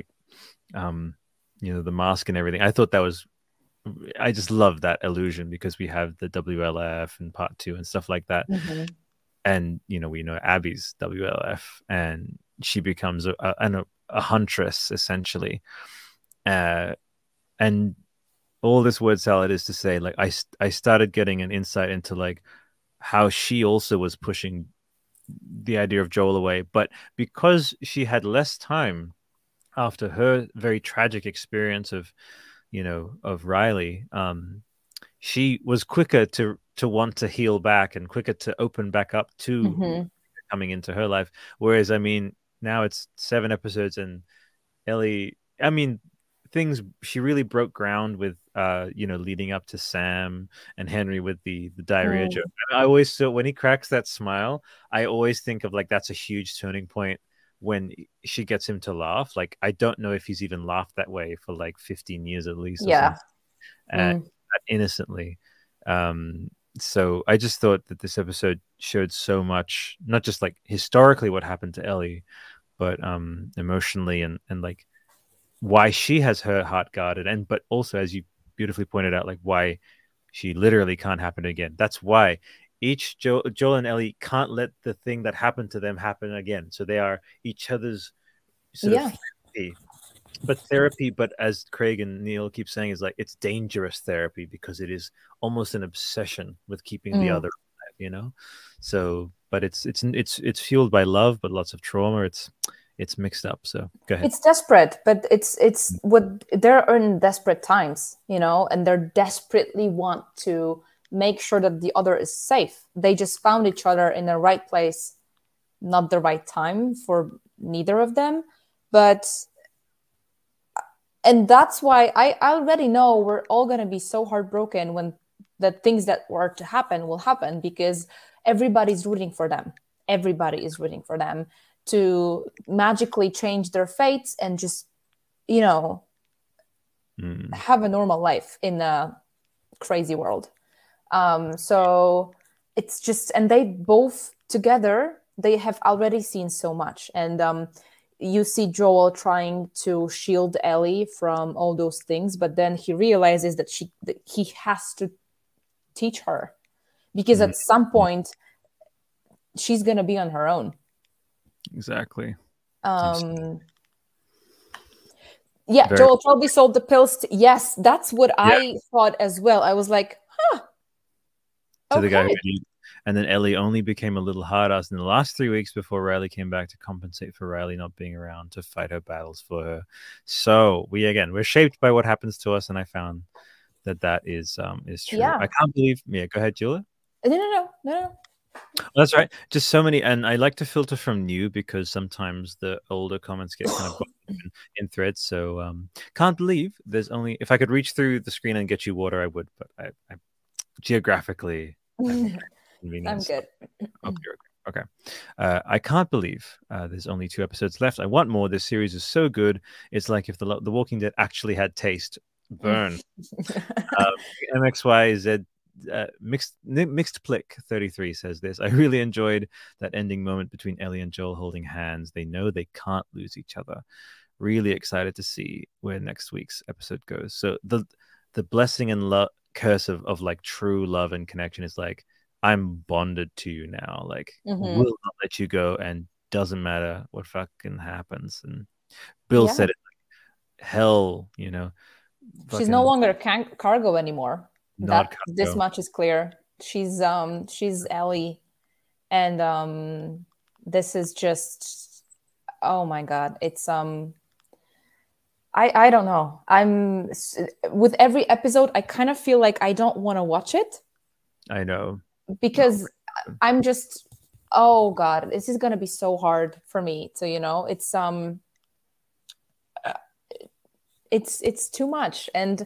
the mask and everything. I thought I just love that illusion because we have the WLF in part 2 and stuff like that. And we know Abby's WLF, and she becomes a huntress essentially. And all this word salad is to say, like, I started getting an insight into like how she also was pushing the idea of Joel away, but because she had less time after her very tragic experience of Riley, she was quicker to want to heal back and quicker to open back up to coming into her life. Whereas, I mean, now it's 7 episodes and Ellie, I mean, she really broke ground with leading up to Sam and Henry with the diarrhea joke. I always thought when he cracks that smile, I always think of like that's a huge turning point when she gets him to laugh. Like, I don't know if he's even laughed that way for like 15 years at least. Yeah. And innocently. So I just thought that this episode showed so much, not just like historically what happened to Ellie, but emotionally and like why she has her heart guarded, but also, as you beautifully pointed out, like why she literally can't happen again. That's why Joel and Ellie can't let the thing that happened to them happen again. So they are each other's sort of therapy. But as Craig and Neil keep saying, is like it's dangerous therapy because it is almost an obsession with keeping the other alive, So, but it's fueled by love, but lots of trauma. It's mixed up. So go ahead. It's desperate, but it's what they're in desperate times, and they're desperately want to make sure that the other is safe. They just found each other in the right place, not the right time for neither of them. And that's why I already know we're all going to be so heartbroken when the things that were to happen will happen, because everybody's rooting for them. Everybody is rooting for them to magically change their fates and just, have a normal life in a crazy world. So it's just, and they both together, they have already seen so much. And you see Joel trying to shield Ellie from all those things, but then he realizes that he has to teach her, because at some point she's going to be on her own. Exactly. Joel probably sold the pills. Yes, that's what I thought as well. I was like, to the guy who did. And then Ellie only became a little hard-ass in the last 3 weeks before Riley came back to compensate for Riley not being around to fight her battles for her. So we're shaped by what happens to us, and I found that is true. Yeah. I can't believe. Yeah, go ahead, Julia. No. That's right. Just so many, and I like to filter from new because sometimes the older comments get kind of bogged in threads. So can't believe there's only. If I could reach through the screen and get you water, I would. But I geographically, I'm convenience. good. Okay. I can't believe there's only 2 episodes left. I want more. This series is so good. It's like if the Walking Dead actually had taste. Burn. MXYZ mixed plick 33 says this. I really enjoyed that ending moment between Ellie and Joel holding hands. They know they can't lose each other. Really excited to see where next week's episode goes. So the blessing and curse of like true love and connection is like, I'm bonded to you now. Like, will not let you go, and doesn't matter what fucking happens. And Bill said it. Hell, you know. She's no longer cargo anymore. Not cargo. This much is clear. She's Ellie, and this is just, oh my god, it's I don't know. I'm with every episode, I kind of feel like I don't want to watch it. I know, because I'm just, oh god, this is gonna be so hard for me to, you know, it's too much. And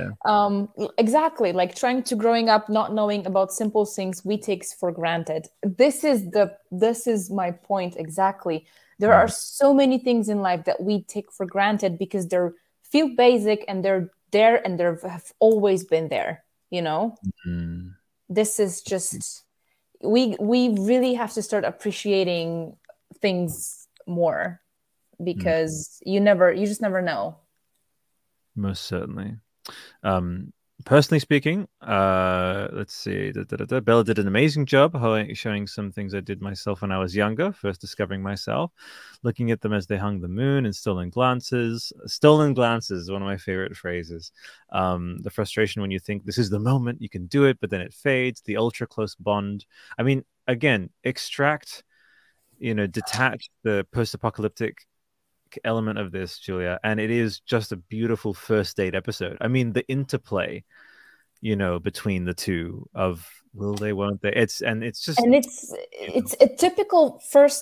exactly, like trying to growing up not knowing about simple things we take for granted. This is my point exactly. There are so many things in life that we take for granted because they're feel basic and they're there and have always been there, you know. This is just, we really have to start appreciating things more, because you just never know. Most certainly. Personally speaking, let's see. Bella did an amazing job showing some things I did myself when I was younger, first discovering myself, looking at them as they hung the moon, and stolen glances. Stolen glances is one of my favorite phrases. The frustration when you think this is the moment, you can do it, but then it fades. The ultra close bond. I mean, again, extract, detach the post-apocalyptic element of this, Julia, and it is just a beautiful first date episode. I mean, the interplay, between the two of will they, won't they? It's a typical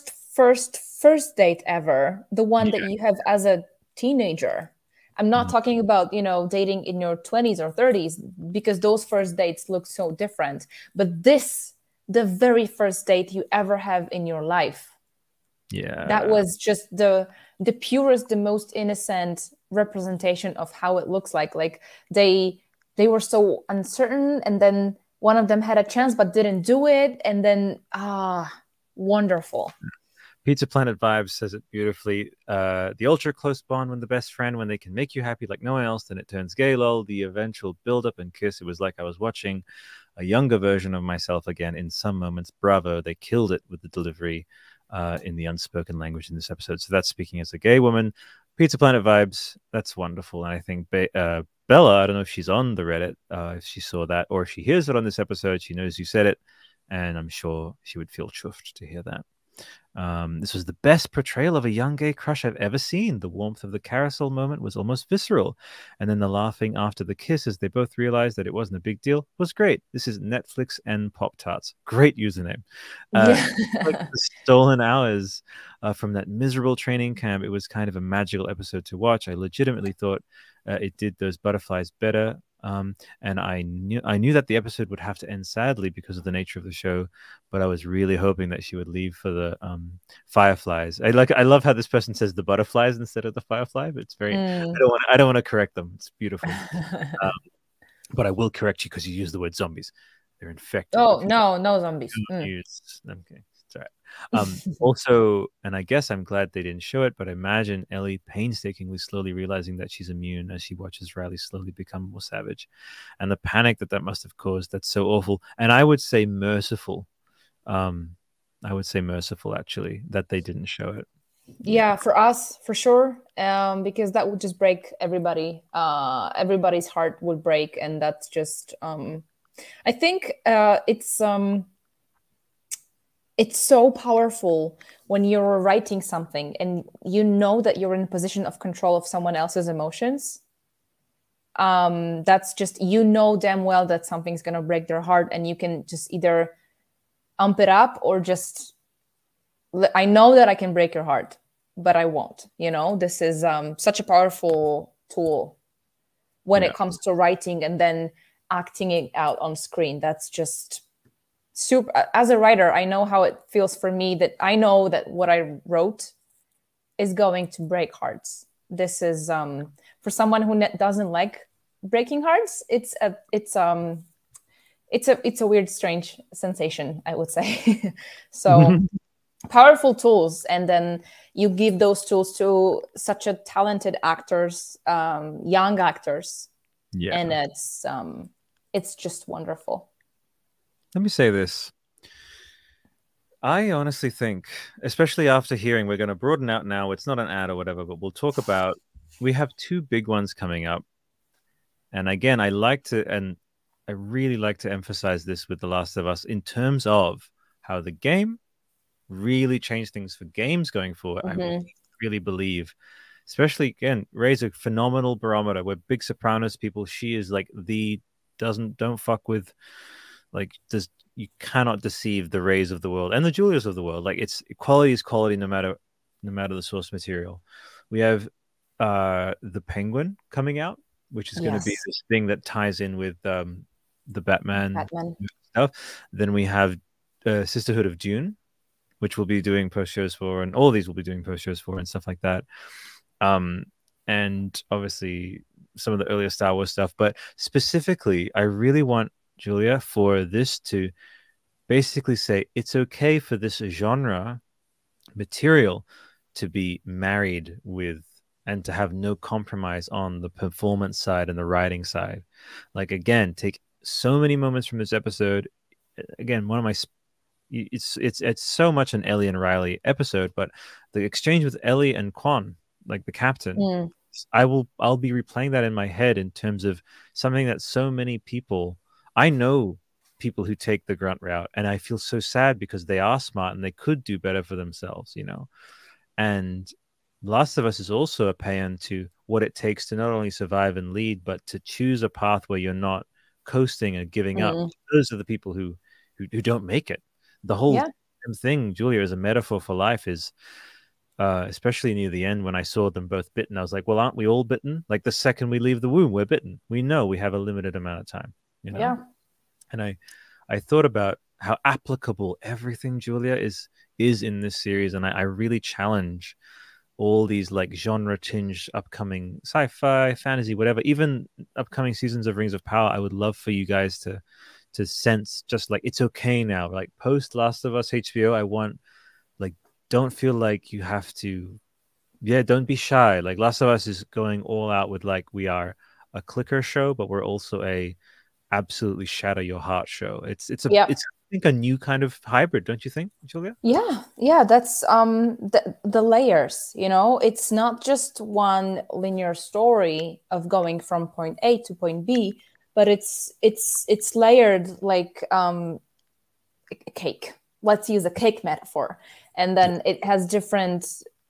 first date ever, the one that you have as a teenager. I'm not talking about, dating in your 20s or 30s, because those first dates look so different. But the very first date you ever have in your life. Yeah. That was just the purest, the most innocent representation of how it looks like. Like they were so uncertain, and then one of them had a chance but didn't do it, and then wonderful. Pizza Planet Vibes says it beautifully. The ultra close bond when the best friend, when they can make you happy like no one else, then it turns gay, lol. The eventual build up and kiss, it was like I was watching a younger version of myself again in some moments. Bravo, they killed it with the delivery in the unspoken language in this episode. So that's speaking as a gay woman. Pizza Planet Vibes, that's wonderful. And I think Bella, I don't know if she's on the Reddit, if she saw that, or if she hears it on this episode, she knows you said it, and I'm sure she would feel chuffed to hear that. This was the best portrayal of a young gay crush I've ever seen. The warmth of the carousel moment was almost visceral, and then the laughing after the kiss as they both realized that it wasn't a big deal was great. This is Netflix and Pop-Tarts. Great username. Like the stolen hours from that miserable training camp, it was kind of a magical episode to watch. I legitimately thought it did those butterflies better. And I knew that the episode would have to end sadly because of the nature of the show, but I was really hoping that she would leave for the fireflies. I love how this person says the butterflies instead of the firefly, but it's very I don't want to correct them. It's beautiful. But I will correct you because you use the word zombies. They're infected. Oh, no zombies. Okay, it's all right. Also, and I guess I'm glad they didn't show it, but imagine Ellie painstakingly slowly realizing that she's immune as she watches Riley slowly become more savage, and the panic that must have caused. That's so awful. And I would say merciful. Actually, that they didn't show it. Yeah, for us, for sure, because that would just break everybody. Everybody's heart would break, and that's just I think it's so powerful when you're writing something and you know that you're in a position of control of someone else's emotions. That's just, damn well that something's going to break their heart, and you can just either amp it up or just, I know that I can break your heart, but I won't. You know, this is such a powerful tool when it comes to writing and then acting it out on screen. That's just super. As a writer, I know how it feels for me, that I know that what I wrote is going to break hearts. This is for someone who doesn't like breaking hearts. It's a weird, strange sensation, I would say. So powerful tools, and then you give those tools to such a talented actors, young actors, and it's just wonderful. Let me say this. I honestly think, especially after hearing, we're going to broaden out now. It's not an ad or whatever, but we'll talk about, we have 2 big ones coming up. And again, I really like to emphasize this with The Last of Us in terms of how the game really changed things for games going forward. I really believe, especially, again, Ray's a phenomenal barometer. We're big Sopranos people. She is like don't fuck with, like, you cannot deceive the Rays of the world and the Julias of the world. Like, it's quality is quality no matter the source material. We have the Penguin coming out, which is going to be this thing that ties in with the Batman stuff. Then we have Sisterhood of Dune, which we'll be doing post shows for, and all of these will be doing post shows for and stuff like that. And obviously some of the earlier Star Wars stuff, but specifically, I really want, Julia, for this to basically say it's okay for this genre material to be married with and to have no compromise on the performance side and the writing side. Like, again, take so many moments from this episode. Again, one of my, it's so much an Ellie and Riley episode, but the exchange with Ellie and Quan, like the captain, I'll be replaying that in my head in terms of something that so many people, I know people who take the grunt route, and I feel so sad because they are smart and they could do better for themselves, you know. And Last of Us is also a paean to what it takes to not only survive and lead, but to choose a path where you're not coasting and giving up. Those are the people who don't make it. The whole thing, Julia, as a metaphor for life is, especially near the end when I saw them both bitten, I was like, well, aren't we all bitten? Like, the second we leave the womb, we're bitten. We know we have a limited amount of time, you know? Yeah. And I thought about how applicable everything, Julia, is in this series. And I really challenge all these like genre tinged upcoming sci-fi, fantasy, whatever, even upcoming seasons of Rings of Power. I would love for you guys to sense just like, it's okay now, like post Last of Us HBO. I want, like, don't feel like you have to, don't be shy. Like, Last of Us is going all out with, like, we are a clicker show, but we're also a absolutely shatter your heart show. It's I think a new kind of hybrid, don't you think, Julia? Yeah, that's the layers, you know. It's not just one linear story of going from point A to point B, but it's layered like a cake. Let's use a cake metaphor. And then it has different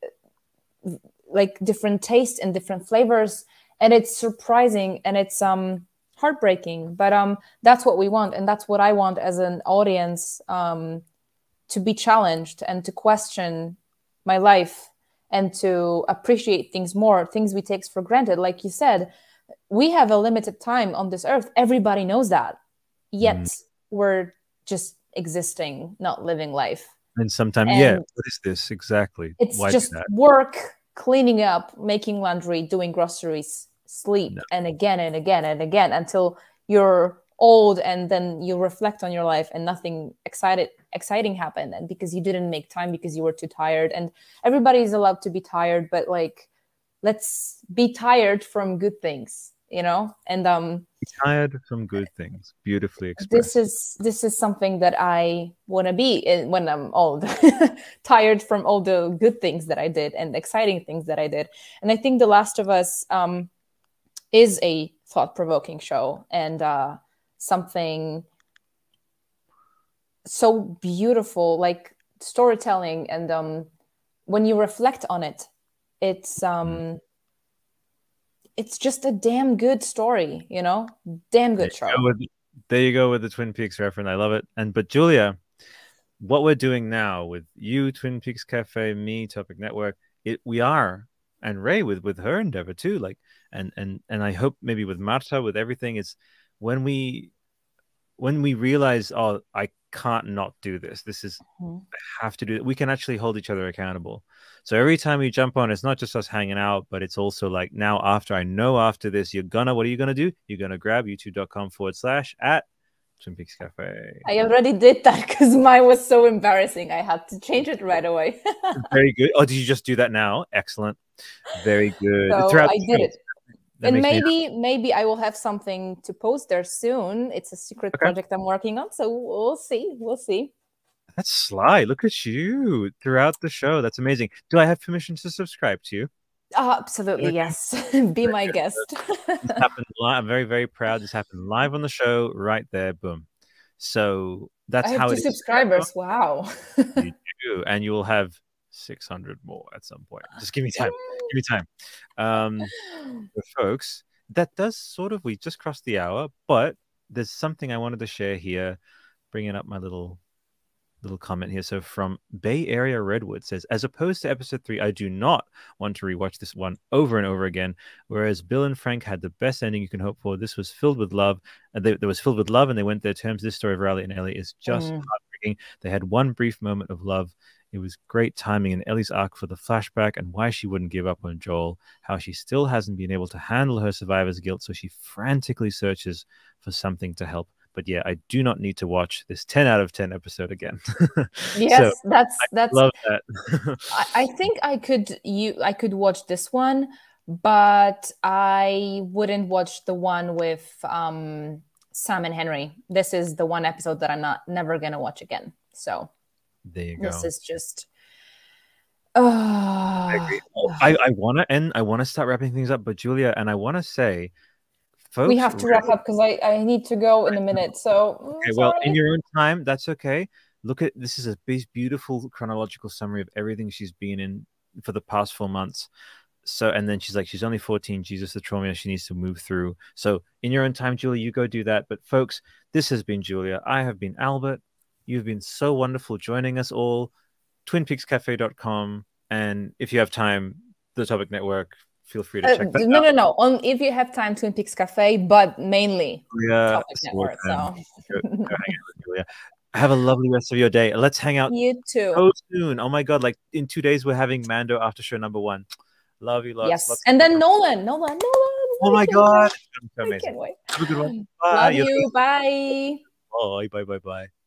tastes and different flavors, and it's surprising, and it's heartbreaking, but that's what we want, and that's what I want as an audience, to be challenged and to question my life and to appreciate things more, things we take for granted. Like you said, we have a limited time on this earth. Everybody knows that, yet we're just existing, not living life. And sometimes, what is this exactly? It's just work, cleaning up, making laundry, doing groceries, sleep, and again and again and again until you're old, and then you reflect on your life and nothing exciting happened, and because you didn't make time because you were too tired. And everybody's allowed to be tired, but like, let's be tired from good things, you know. And be tired from good things, beautifully expressed. This is something that I want to be in when I'm old. Tired from all the good things that I did and exciting things that I did. And I think The Last of Us is a thought-provoking show, and something so beautiful, like storytelling. And when you reflect on it, it's just a damn good story, you know. Damn good show. There you go with the Twin Peaks reference. I love it. But Julia, what we're doing now with you, Twin Peaks Cafe, me, Topic Network, we are, and Ray with her endeavor too. Like, and I hope maybe with Marta, with everything, is when we realize, oh, I can't not do this. This is, I have to do it. We can actually hold each other accountable. So every time we jump on, it's not just us hanging out, but it's also like, now after this, what are you gonna do? You're gonna grab youtube.com/@ Twin Peaks Cafe. I already did that because mine was so embarrassing. I had to change it right away. Very good. Oh, did you just do that now? Excellent. Very good. So I did it. That and maybe I will have something to post there soon. It's a secret project I'm working on, so we'll see. That's sly. Look at you throughout the show. That's amazing. Do I have permission to subscribe to you? Absolutely, yes. Be my guest. This happened live. I'm very, very proud. This happened live on the show, right there. Boom. So that's how it is. 2 subscribers. Wow. You do, and you will have 600 more at some point. Just give me time. Give me time. Folks, that does we just crossed the hour, but there's something I wanted to share here, bringing up my little comment here. So from Bay Area Redwood says, as opposed to episode 3, I do not want to rewatch this one over and over again. Whereas Bill and Frank had the best ending you can hope for. This was filled with love. There was filled with love, and they went their terms. This story of Riley and Ellie is just heartbreaking. They had one brief moment of love. It was great timing in Ellie's arc for the flashback and why she wouldn't give up on Joel, how she still hasn't been able to handle her survivor's guilt, so she frantically searches for something to help. But yeah, I do not need to watch this 10 out of 10 episode again. Yes, so that's love that. I think I could watch this one, but I wouldn't watch the one with Sam and Henry. This is the one episode that I'm never gonna watch again. So there you go. This is just I agree. I want to end. I want to start wrapping things up, but Julia, and I want to say, folks, we have to wrap up because I need to go in a minute. So okay, well, in your own time, that's okay. Look at this is a beautiful chronological summary of everything she's been in for the past 4 months. So, and then she's like, she's only 14. Jesus, the trauma she needs to move through. So, in your own time, Julia, you go do that. But folks, this has been Julia. I have been Albert. You've been so wonderful joining us all. TwinPeaksCafe.com, and if you have time, the Topic Network. Feel free to check that out. No. If you have time, Twin Peaks Cafe, but mainly Topic Network. So. Have a lovely rest of your day. Let's hang out. You too. So soon. Oh my God! Like in 2 days, we're having Mando after show number 1. Love you, lots. Yes, and then Nolan. Oh my God! I can't wait. Have a good one. Bye. Love you. Bye. Bye.